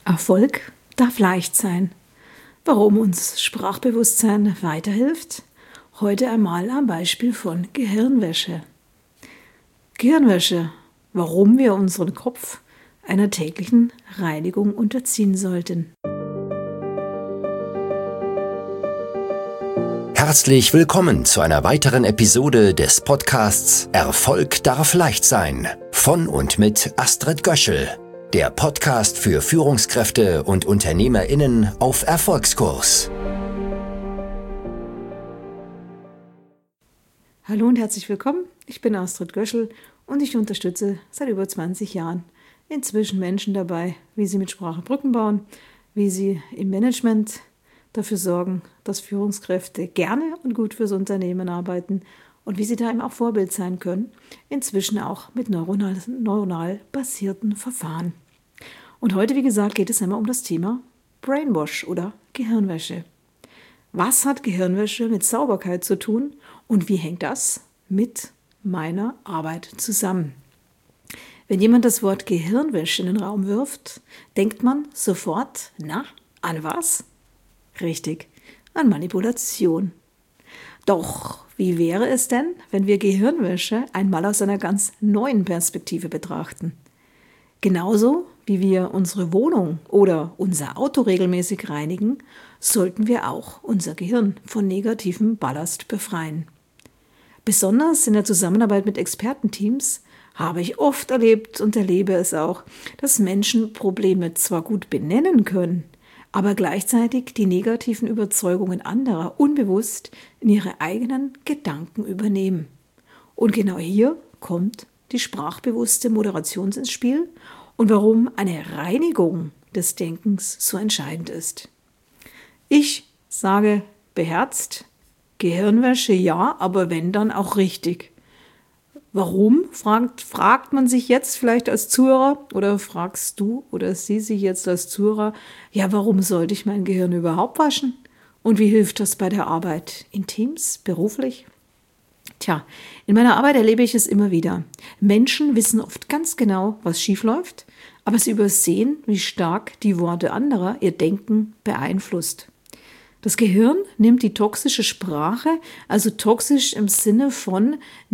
Erfolg darf leicht sein. Warum uns Sprachbewusstsein weiterhilft? Heute einmal am Beispiel von Gehirnwäsche. Gehirnwäsche, warum wir unseren Kopf einer täglichen Reinigung unterziehen sollten. Herzlich willkommen zu einer weiteren Episode des Podcasts Erfolg darf leicht sein von und mit Astrid Göschel, der Podcast für Führungskräfte und UnternehmerInnen auf Erfolgskurs. Hallo und herzlich willkommen, ich bin Astrid Göschel und ich unterstütze seit über 20 Jahren inzwischen Menschen dabei, wie sie mit Sprache Brücken bauen, wie sie im Management dafür sorgen, dass Führungskräfte gerne und gut fürs Unternehmen arbeiten und wie sie da eben auch Vorbild sein können, inzwischen auch mit neuronal basierten Verfahren. Und heute, wie gesagt, geht es einmal um das Thema Brainwash oder Gehirnwäsche. Was hat Gehirnwäsche mit Sauberkeit zu tun und wie hängt das mit meiner Arbeit zusammen? Wenn jemand das Wort Gehirnwäsche in den Raum wirft, denkt man sofort, an was? Richtig, an Manipulation. Doch, wie wäre es denn, wenn wir Gehirnwäsche einmal aus einer ganz neuen Perspektive betrachten? Genauso wie wir unsere Wohnung oder unser Auto regelmäßig reinigen, sollten wir auch unser Gehirn von negativem Ballast befreien. Besonders in der Zusammenarbeit mit Expertenteams habe ich oft erlebt und erlebe es auch, dass Menschen Probleme zwar gut benennen können, aber gleichzeitig die negativen Überzeugungen anderer unbewusst in ihre eigenen Gedanken übernehmen. Und genau hier kommt die sprachbewusste Moderation ins Spiel und warum eine Reinigung des Denkens so entscheidend ist. Ich sage beherzt, Gehirnwäsche ja, aber wenn dann auch richtig. Warum, fragt man sich jetzt vielleicht als Zuhörer oder fragst du oder sie sich jetzt als Zuhörer, ja, warum sollte ich mein Gehirn überhaupt waschen? Und wie hilft das bei der Arbeit in Teams, beruflich? Tja, in meiner Arbeit erlebe ich es immer wieder. Menschen wissen oft ganz genau, was schief läuft, aber sie übersehen, wie stark die Worte anderer ihr Denken beeinflusst. Das Gehirn nimmt die toxische Sprache, also toxisch im Sinne von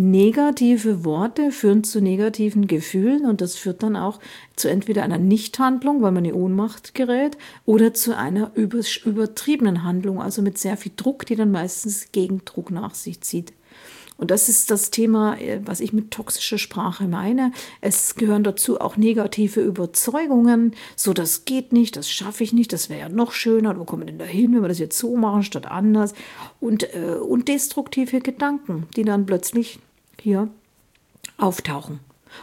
negative Worte führen zu negativen Gefühlen und das führt dann auch zu entweder einer Nichthandlung, weil man in Ohnmacht gerät, oder zu einer übertriebenen Handlung, also mit sehr viel Druck, die dann meistens Gegendruck nach sich zieht. Und das ist das Thema, was ich mit toxischer Sprache meine. Es gehören dazu auch negative Überzeugungen. So, das geht nicht, das schaffe ich nicht, das wäre ja noch schöner. Wo kommen wir denn da hin, wenn wir das jetzt so machen, statt anders? Und destruktive Gedanken, die dann plötzlich hier auftauchen.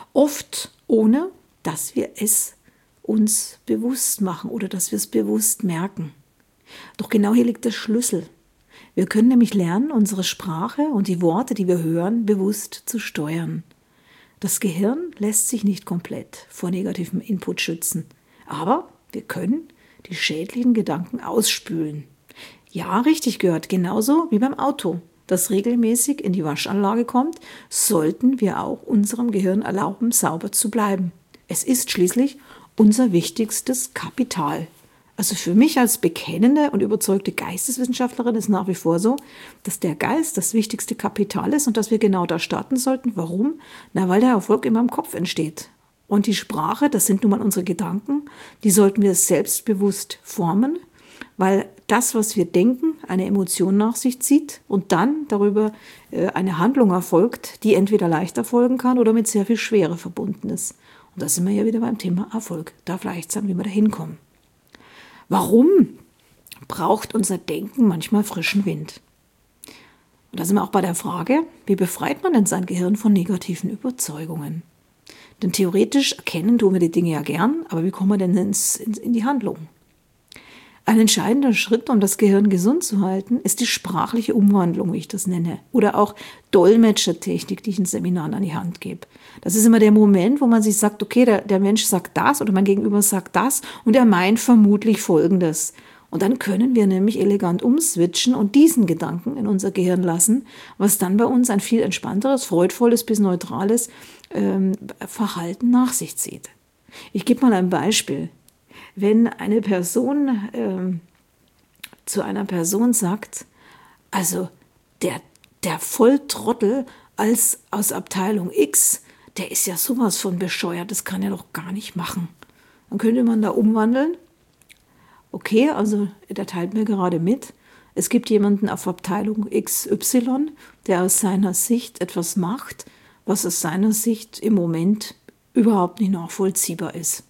Oft ohne, dass wir es uns bewusst machen oder dass wir es bewusst merken. Doch genau hier liegt der Schlüssel. Wir können nämlich lernen, unsere Sprache und die Worte, die wir hören, bewusst zu steuern. Das Gehirn lässt sich nicht komplett vor negativem Input schützen, aber wir können die schädlichen Gedanken ausspülen. Ja, richtig gehört, genauso wie beim Auto, das regelmäßig in die Waschanlage kommt, sollten wir auch unserem Gehirn erlauben, sauber zu bleiben. Es ist schließlich unser wichtigstes Kapital. Also für mich als bekennende und überzeugte Geisteswissenschaftlerin ist nach wie vor so, dass der Geist das wichtigste Kapital ist und dass wir genau da starten sollten. Warum? Weil der Erfolg immer im Kopf entsteht. Und die Sprache, das sind nun mal unsere Gedanken, die sollten wir selbstbewusst formen, weil das, was wir denken, eine Emotion nach sich zieht und dann darüber eine Handlung erfolgt, die entweder leicht erfolgen kann oder mit sehr viel Schwere verbunden ist. Und da sind wir ja wieder beim Thema Erfolg. Darf leicht sein, wie wir da hinkommen. Warum braucht unser Denken manchmal frischen Wind? Und da sind wir auch bei der Frage, wie befreit man denn sein Gehirn von negativen Überzeugungen? Denn theoretisch erkennen tun wir die Dinge ja gern, aber wie kommen wir denn in die Handlung? Ein entscheidender Schritt, um das Gehirn gesund zu halten, ist die sprachliche Umwandlung, wie ich das nenne. Oder auch Dolmetschertechnik, die ich in Seminaren an die Hand gebe. Das ist immer der Moment, wo man sich sagt, okay, der Mensch sagt das oder mein Gegenüber sagt das und er meint vermutlich Folgendes. Und dann können wir nämlich elegant umswitchen und diesen Gedanken in unser Gehirn lassen, was dann bei uns ein viel entspannteres, freudvolles bis neutrales Verhalten nach sich zieht. Ich gebe mal ein Beispiel. wenn eine Person zu einer Person sagt, also der Volltrottel aus Abteilung X, der ist ja sowas von bescheuert, das kann er doch gar nicht machen. Dann könnte man da umwandeln. Okay, also der teilt mir gerade mit, es gibt jemanden auf Abteilung XY, der aus seiner Sicht etwas macht, was aus seiner Sicht im Moment überhaupt nicht nachvollziehbar ist.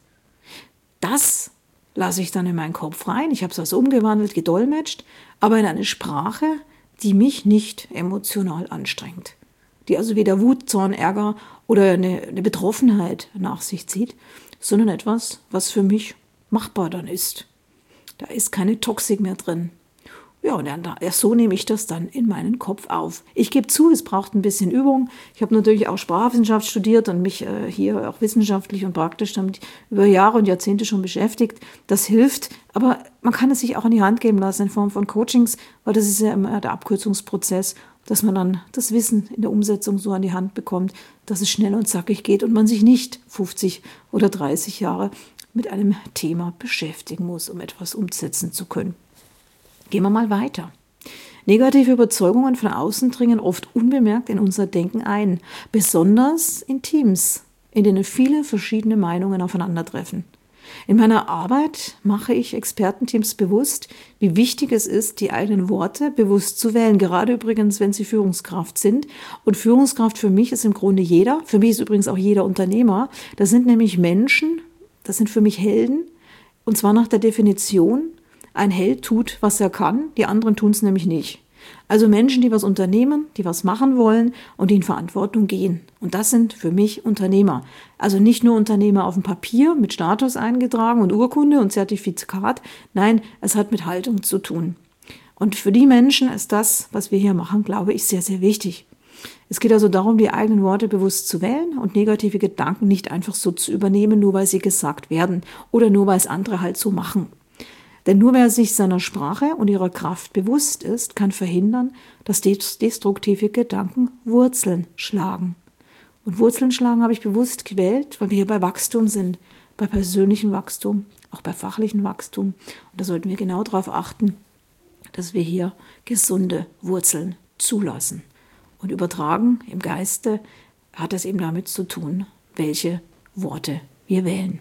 Das lasse ich dann in meinen Kopf rein. Ich habe es also umgewandelt, gedolmetscht, aber in eine Sprache, die mich nicht emotional anstrengt. Die also weder Wut, Zorn, Ärger oder eine Betroffenheit nach sich zieht, sondern etwas, was für mich machbar dann ist. Da ist keine Toxik mehr drin. Ja, und so nehme ich das dann in meinen Kopf auf. Ich gebe zu, es braucht ein bisschen Übung. Ich habe natürlich auch Sprachwissenschaft studiert und mich hier auch wissenschaftlich und praktisch damit über Jahre und Jahrzehnte schon beschäftigt. Das hilft, aber man kann es sich auch in die Hand geben lassen in Form von Coachings, weil das ist ja immer der Abkürzungsprozess, dass man dann das Wissen in der Umsetzung so an die Hand bekommt, dass es schnell und zackig geht und man sich nicht 50 oder 30 Jahre mit einem Thema beschäftigen muss, um etwas umsetzen zu können. Gehen wir mal weiter. Negative Überzeugungen von außen dringen oft unbemerkt in unser Denken ein, besonders in Teams, in denen viele verschiedene Meinungen aufeinandertreffen. In meiner Arbeit mache ich Expertenteams bewusst, wie wichtig es ist, die eigenen Worte bewusst zu wählen, gerade übrigens, wenn sie Führungskraft sind. Und Führungskraft für mich ist im Grunde jeder, für mich ist übrigens auch jeder Unternehmer. Das sind nämlich Menschen, das sind für mich Helden, und zwar nach der Definition: Ein Held tut, was er kann, die anderen tun es nämlich nicht. Also Menschen, die was unternehmen, die was machen wollen und die in Verantwortung gehen. Und das sind für mich Unternehmer. Also nicht nur Unternehmer auf dem Papier mit Status eingetragen und Urkunde und Zertifikat. Nein, es hat mit Haltung zu tun. Und für die Menschen ist das, was wir hier machen, glaube ich, sehr, sehr wichtig. Es geht also darum, die eigenen Worte bewusst zu wählen und negative Gedanken nicht einfach so zu übernehmen, nur weil sie gesagt werden oder nur weil es andere halt so machen. Denn nur wer sich seiner Sprache und ihrer Kraft bewusst ist, kann verhindern, dass destruktive Gedanken Wurzeln schlagen. Und Wurzeln schlagen habe ich bewusst gewählt, weil wir hier bei Wachstum sind, bei persönlichem Wachstum, auch bei fachlichem Wachstum. Und da sollten wir genau darauf achten, dass wir hier gesunde Wurzeln zulassen. Und übertragen im Geiste hat es eben damit zu tun, welche Worte wir wählen.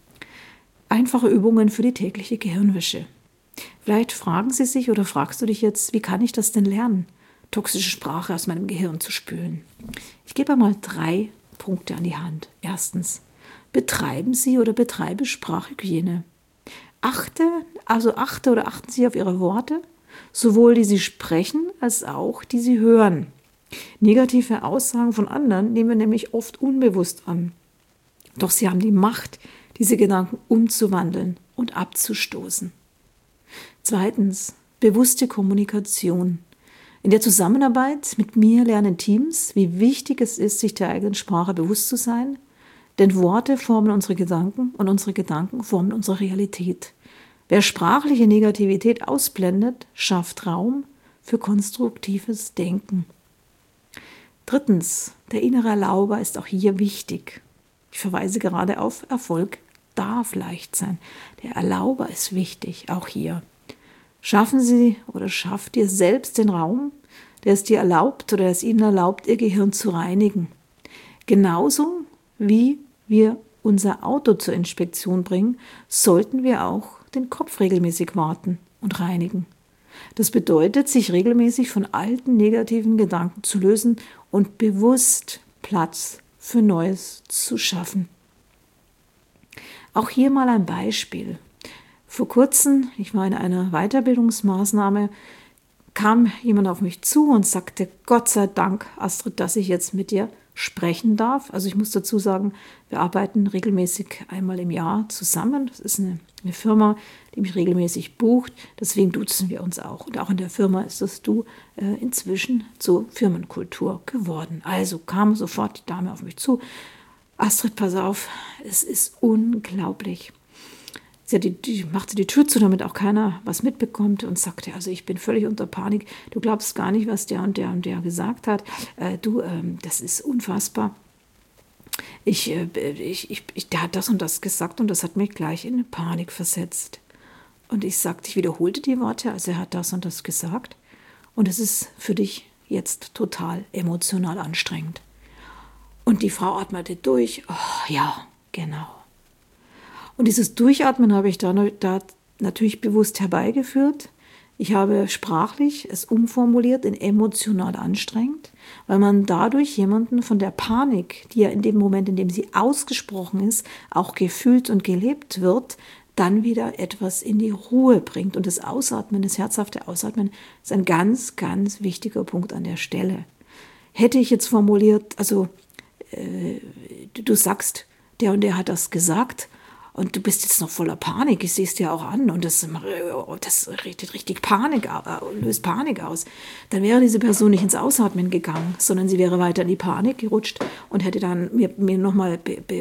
Einfache Übungen für die tägliche Gehirnwäsche. Vielleicht fragen Sie sich oder fragst du dich jetzt, wie kann ich das denn lernen, toxische Sprache aus meinem Gehirn zu spülen? Ich gebe einmal 3 Punkte an die Hand. Erstens, betreiben Sie oder betreibe Sprachhygiene. Achten Sie auf Ihre Worte, sowohl die Sie sprechen als auch die Sie hören. Negative Aussagen von anderen nehmen wir nämlich oft unbewusst an. Doch sie haben die Macht, diese Gedanken umzuwandeln und abzustoßen. Zweitens, bewusste Kommunikation. In der Zusammenarbeit mit mir lernen Teams, wie wichtig es ist, sich der eigenen Sprache bewusst zu sein, denn Worte formen unsere Gedanken und unsere Gedanken formen unsere Realität. Wer sprachliche Negativität ausblendet, schafft Raum für konstruktives Denken. Drittens, der innere Erlauber ist auch hier wichtig. Ich verweise gerade auf Erfolg darf leicht sein. Der Erlauber ist wichtig, auch hier. Schaffen Sie oder schafft ihr selbst den Raum, der es dir erlaubt oder es Ihnen erlaubt, Ihr Gehirn zu reinigen. Genauso wie wir unser Auto zur Inspektion bringen, sollten wir auch den Kopf regelmäßig warten und reinigen. Das bedeutet, sich regelmäßig von alten negativen Gedanken zu lösen und bewusst Platz für Neues zu schaffen. Auch hier mal ein Beispiel. Vor kurzem, ich war in einer Weiterbildungsmaßnahme, kam jemand auf mich zu und sagte: Gott sei Dank, Astrid, dass ich jetzt mit dir sprechen darf. Also ich muss dazu sagen, wir arbeiten regelmäßig einmal im Jahr zusammen. Das ist eine Firma, die mich regelmäßig bucht. Deswegen duzen wir uns auch. Und auch in der Firma ist das Du inzwischen zur Firmenkultur geworden. Also kam sofort die Dame auf mich zu: Astrid, pass auf, es ist unglaublich. Sie machte die Tür zu, damit auch keiner was mitbekommt, und sagte: Also ich bin völlig unter Panik. Du glaubst gar nicht, was der und der und der gesagt hat. Das ist unfassbar. der hat das und das gesagt und das hat mich gleich in Panik versetzt. Und ich wiederholte die Worte, also er hat das und das gesagt und es ist für dich jetzt total emotional anstrengend. Und die Frau atmete durch, oh ja, genau. Und dieses Durchatmen habe ich da natürlich bewusst herbeigeführt. Ich habe sprachlich es umformuliert in emotional anstrengend, weil man dadurch jemanden von der Panik, die ja in dem Moment, in dem sie ausgesprochen ist, auch gefühlt und gelebt wird, dann wieder etwas in die Ruhe bringt. Und das Ausatmen, das herzhafte Ausatmen, ist ein ganz, ganz wichtiger Punkt an der Stelle. Hätte ich jetzt formuliert, also du sagst, der und der hat das gesagt und du bist jetzt noch voller Panik, ich sehe es dir auch an und das richtet richtig löst Panik aus, dann wäre diese Person nicht ins Ausatmen gegangen, sondern sie wäre weiter in die Panik gerutscht und hätte dann mir nochmal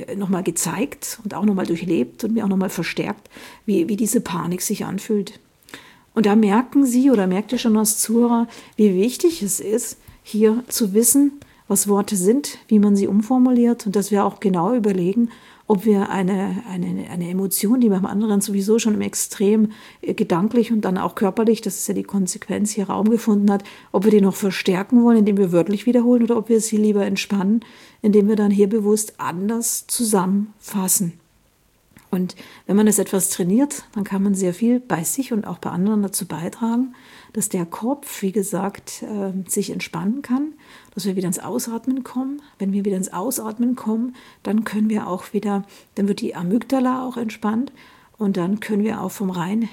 gezeigt und auch nochmal durchlebt und mir auch nochmal verstärkt, wie diese Panik sich anfühlt. Und da merken Sie oder merkt ihr schon als Zuhörer, wie wichtig es ist, hier zu wissen, was Worte sind, wie man sie umformuliert und dass wir auch genau überlegen, ob wir eine Emotion, die beim anderen sowieso schon im Extrem gedanklich und dann auch körperlich, das ist ja die Konsequenz, hier Raum gefunden hat, ob wir die noch verstärken wollen, indem wir wörtlich wiederholen oder ob wir sie lieber entspannen, indem wir dann hier bewusst anders zusammenfassen. Und wenn man das etwas trainiert, dann kann man sehr viel bei sich und auch bei anderen dazu beitragen, dass der Kopf, wie gesagt, sich entspannen kann, dass wir wieder ins Ausatmen kommen. Wenn wir wieder ins Ausatmen kommen, dann können wir auch wieder, dann wird die Amygdala auch entspannt und dann können wir auch vom rein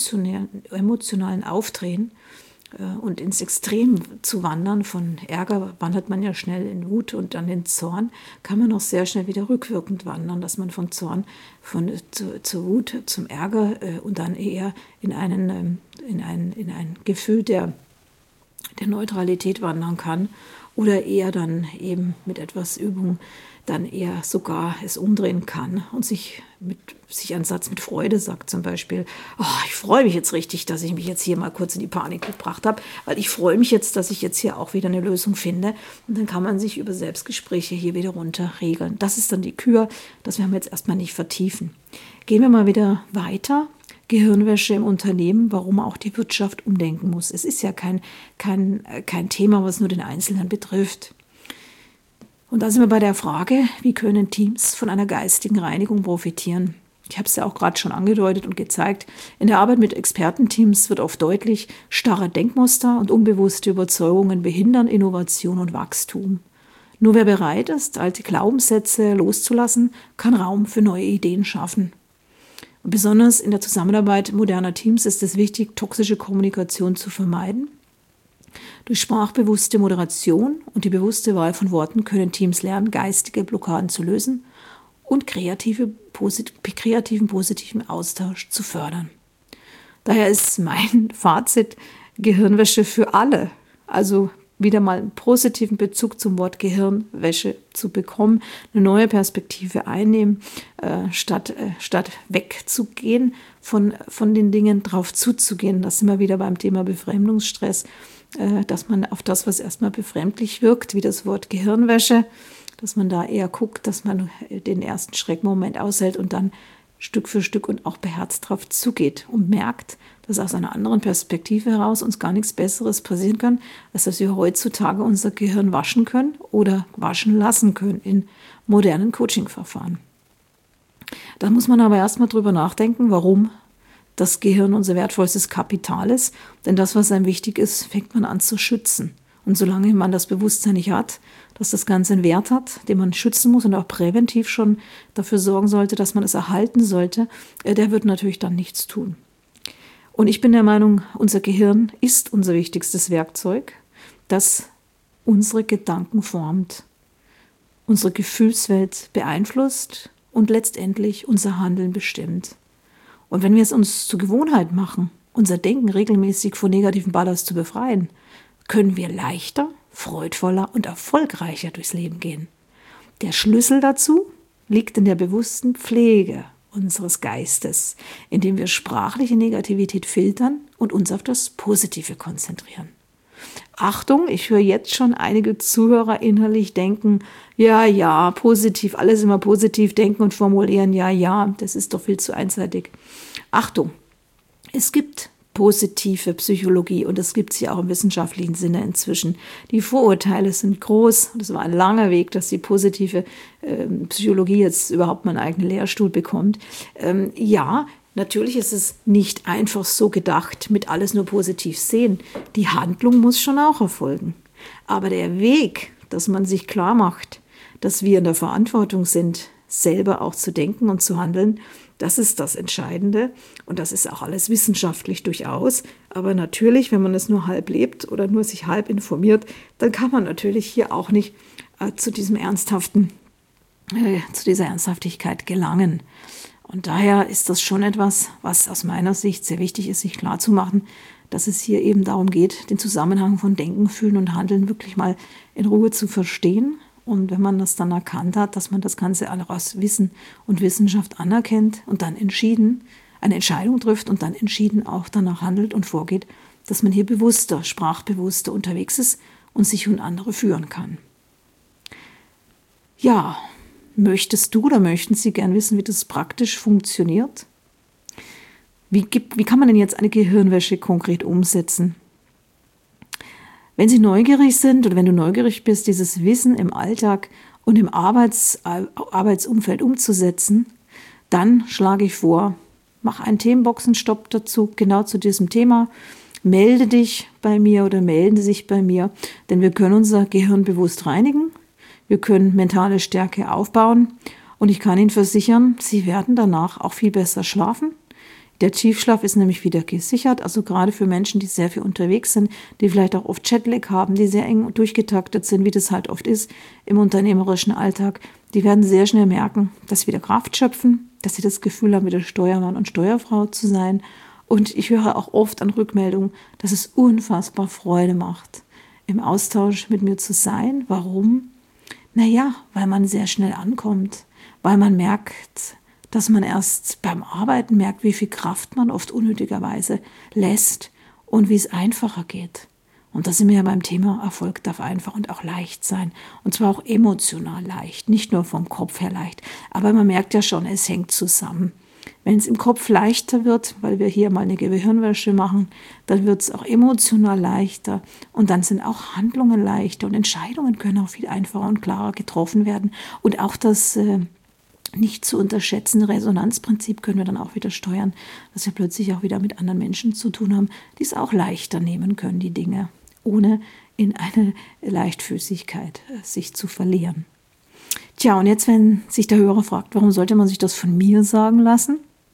emotionalen Aufdrehen und ins Extrem zu wandern, von Ärger wandert man ja schnell in Wut und dann in Zorn, kann man auch sehr schnell wieder rückwirkend wandern, dass man von Zorn zur Wut, zum Ärger und dann eher in ein Gefühl der Neutralität wandern kann oder eher dann eben mit etwas Übung dann eher sogar es umdrehen kann und sich einen Satz mit Freude sagt, zum Beispiel, oh, ich freue mich jetzt richtig, dass ich mich jetzt hier mal kurz in die Panik gebracht habe, weil ich freue mich jetzt, dass ich jetzt hier auch wieder eine Lösung finde und dann kann man sich über Selbstgespräche hier wieder runter regeln. Das ist dann die Kür, das werden wir jetzt erstmal nicht vertiefen. Gehen wir mal wieder weiter. Gehirnwäsche im Unternehmen, warum auch die Wirtschaft umdenken muss. Es ist ja kein Thema, was nur den Einzelnen betrifft. Und da sind wir bei der Frage, wie können Teams von einer geistigen Reinigung profitieren? Ich habe es ja auch gerade schon angedeutet und gezeigt. In der Arbeit mit Expertenteams wird oft deutlich, starre Denkmuster und unbewusste Überzeugungen behindern Innovation und Wachstum. Nur wer bereit ist, alte Glaubenssätze loszulassen, kann Raum für neue Ideen schaffen. Und besonders in der Zusammenarbeit moderner Teams ist es wichtig, toxische Kommunikation zu vermeiden. Durch sprachbewusste Moderation und die bewusste Wahl von Worten können Teams lernen, geistige Blockaden zu lösen und kreativen positiven Austausch zu fördern. Daher ist mein Fazit Gehirnwäsche für alle, also wieder mal einen positiven Bezug zum Wort Gehirnwäsche zu bekommen, eine neue Perspektive einnehmen, statt wegzugehen von den Dingen, drauf zuzugehen. Das sind wir wieder beim Thema Befremdungsstress, dass man auf das, was erstmal befremdlich wirkt, wie das Wort Gehirnwäsche, dass man da eher guckt, dass man den ersten Schreckmoment aushält und dann Stück für Stück und auch beherzt drauf zugeht und merkt, dass aus einer anderen Perspektive heraus uns gar nichts Besseres passieren kann, als dass wir heutzutage unser Gehirn waschen können oder waschen lassen können in modernen Coaching-Verfahren. Da muss man aber erstmal drüber nachdenken, warum das Gehirn unser wertvollstes Kapital ist. Denn das, was einem wichtig ist, fängt man an zu schützen. Und solange man das Bewusstsein nicht hat, dass das Ganze einen Wert hat, den man schützen muss und auch präventiv schon dafür sorgen sollte, dass man es erhalten sollte, der wird natürlich dann nichts tun. Und ich bin der Meinung, unser Gehirn ist unser wichtigstes Werkzeug, das unsere Gedanken formt, unsere Gefühlswelt beeinflusst und letztendlich unser Handeln bestimmt. Und wenn wir es uns zur Gewohnheit machen, unser Denken regelmäßig von negativem Ballast zu befreien, können wir leichter, freudvoller und erfolgreicher durchs Leben gehen. Der Schlüssel dazu liegt in der bewussten Pflege unseres Geistes, indem wir sprachliche Negativität filtern und uns auf das Positive konzentrieren. Achtung, ich höre jetzt schon einige Zuhörer innerlich denken, ja, positiv, alles immer positiv denken und formulieren, ja, das ist doch viel zu einseitig. Achtung, es gibt positive Psychologie und das gibt es ja auch im wissenschaftlichen Sinne inzwischen. Die Vorurteile sind groß. Das war ein langer Weg, dass die positive Psychologie jetzt überhaupt mal einen eigenen Lehrstuhl bekommt. Ja, natürlich ist es nicht einfach so gedacht, mit alles nur positiv sehen. Die Handlung muss schon auch erfolgen. Aber der Weg, dass man sich klar macht, dass wir in der Verantwortung sind, selber auch zu denken und zu handeln, das ist das Entscheidende und das ist auch alles wissenschaftlich durchaus. Aber natürlich, wenn man es nur halb lebt oder nur sich halb informiert, dann kann man natürlich hier auch nicht zu dieser Ernsthaftigkeit gelangen. Und daher ist das schon etwas, was aus meiner Sicht sehr wichtig ist, sich klarzumachen, dass es hier eben darum geht, den Zusammenhang von Denken, Fühlen und Handeln wirklich mal in Ruhe zu verstehen. Und wenn man das dann erkannt hat, dass man das Ganze aus Wissen und Wissenschaft anerkennt und dann eine Entscheidung trifft und dann entschieden auch danach handelt und vorgeht, dass man hier bewusster, sprachbewusster unterwegs ist und sich und andere führen kann. Ja, möchtest du oder möchten Sie gern wissen, wie das praktisch funktioniert? Wie kann man denn jetzt eine Gehirnwäsche konkret umsetzen? Wenn Sie neugierig sind oder wenn du neugierig bist, dieses Wissen im Alltag und im Arbeitsumfeld umzusetzen, dann schlage ich vor, mach einen Themenboxenstopp dazu, genau zu diesem Thema. Melde dich bei mir oder melden Sie sich bei mir, denn wir können unser Gehirn bewusst reinigen, wir können mentale Stärke aufbauen und ich kann Ihnen versichern, Sie werden danach auch viel besser schlafen. Der Tiefschlaf ist nämlich wieder gesichert, also gerade für Menschen, die sehr viel unterwegs sind, die vielleicht auch oft Jetlag haben, die sehr eng durchgetaktet sind, wie das halt oft ist im unternehmerischen Alltag. Die werden sehr schnell merken, dass sie wieder Kraft schöpfen, dass sie das Gefühl haben, wieder Steuermann und Steuerfrau zu sein. Und ich höre auch oft an Rückmeldungen, dass es unfassbar Freude macht, im Austausch mit mir zu sein. Warum? Naja, weil man sehr schnell ankommt, weil man merkt, dass man erst beim Arbeiten merkt, wie viel Kraft man oft unnötigerweise lässt und wie es einfacher geht. Und da sind wir ja beim Thema, Erfolg darf einfach und auch leicht sein. Und zwar auch emotional leicht, nicht nur vom Kopf her leicht. Aber man merkt ja schon, es hängt zusammen. Wenn es im Kopf leichter wird, weil wir hier mal eine Gehirnwäsche machen, dann wird es auch emotional leichter und dann sind auch Handlungen leichter und Entscheidungen können auch viel einfacher und klarer getroffen werden. Und auch das nicht zu unterschätzende Resonanzprinzip können wir dann auch wieder steuern, dass wir plötzlich auch wieder mit anderen Menschen zu tun haben, die es auch leichter nehmen können, die Dinge, ohne in eine Leichtfüßigkeit sich zu verlieren. Tja, und jetzt, wenn sich der Hörer fragt, warum sollte man sich das von mir sagen lassen?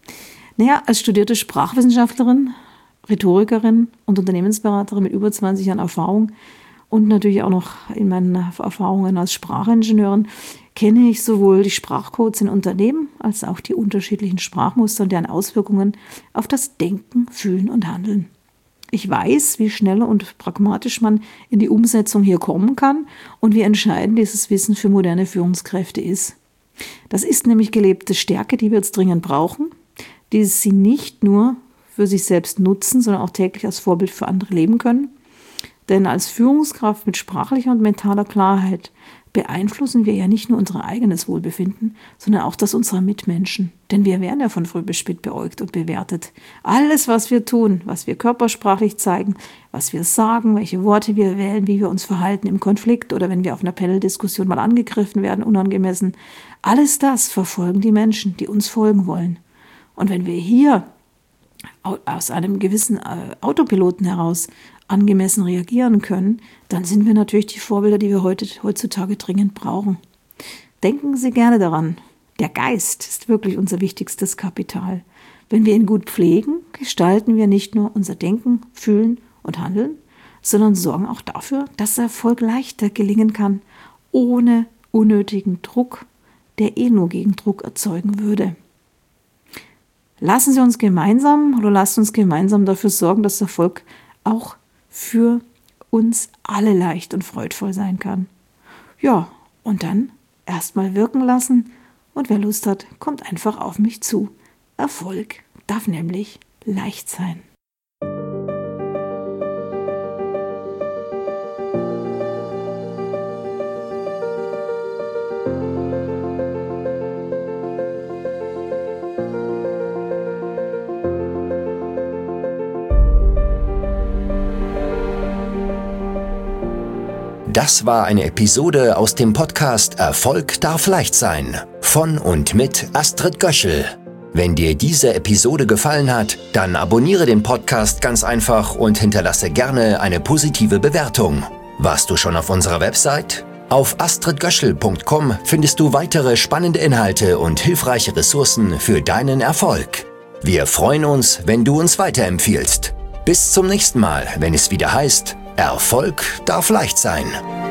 Naja, als studierte Sprachwissenschaftlerin, Rhetorikerin und Unternehmensberaterin mit über 20 Jahren Erfahrung und natürlich auch noch in meinen Erfahrungen als Sprachingenieurin kenne ich sowohl die Sprachcodes in Unternehmen als auch die unterschiedlichen Sprachmuster und deren Auswirkungen auf das Denken, Fühlen und Handeln. Ich weiß, wie schnell und pragmatisch man in die Umsetzung hier kommen kann und wie entscheidend dieses Wissen für moderne Führungskräfte ist. Das ist nämlich gelebte Stärke, die wir jetzt dringend brauchen, die sie nicht nur für sich selbst nutzen, sondern auch täglich als Vorbild für andere leben können. Denn als Führungskraft mit sprachlicher und mentaler Klarheit beeinflussen wir ja nicht nur unser eigenes Wohlbefinden, sondern auch das unserer Mitmenschen. Denn wir werden ja von früh bis spät beäugt und bewertet. Alles, was wir tun, was wir körpersprachlich zeigen, was wir sagen, welche Worte wir wählen, wie wir uns verhalten im Konflikt oder wenn wir auf einer Paneldiskussion mal angegriffen werden, unangemessen, alles das verfolgen die Menschen, die uns folgen wollen. Und wenn wir hier aus einem gewissen Autopiloten heraus angemessen reagieren können, dann sind wir natürlich die Vorbilder, die wir heutzutage dringend brauchen. Denken Sie gerne daran, der Geist ist wirklich unser wichtigstes Kapital. Wenn wir ihn gut pflegen, gestalten wir nicht nur unser Denken, Fühlen und Handeln, sondern sorgen auch dafür, dass Erfolg leichter gelingen kann, ohne unnötigen Druck, der nur Gegendruck erzeugen würde. Lasst uns gemeinsam dafür sorgen, dass Erfolg auch für uns alle leicht und freudvoll sein kann. Ja, und dann erstmal wirken lassen und wer Lust hat, kommt einfach auf mich zu. Erfolg darf nämlich leicht sein. Das war eine Episode aus dem Podcast Erfolg darf leicht sein von und mit Astrid Göschel. Wenn dir diese Episode gefallen hat, dann abonniere den Podcast ganz einfach und hinterlasse gerne eine positive Bewertung. Warst du schon auf unserer Website? Auf astridgöschel.com findest du weitere spannende Inhalte und hilfreiche Ressourcen für deinen Erfolg. Wir freuen uns, wenn du uns weiterempfiehlst. Bis zum nächsten Mal, wenn es wieder heißt, Erfolg darf leicht sein.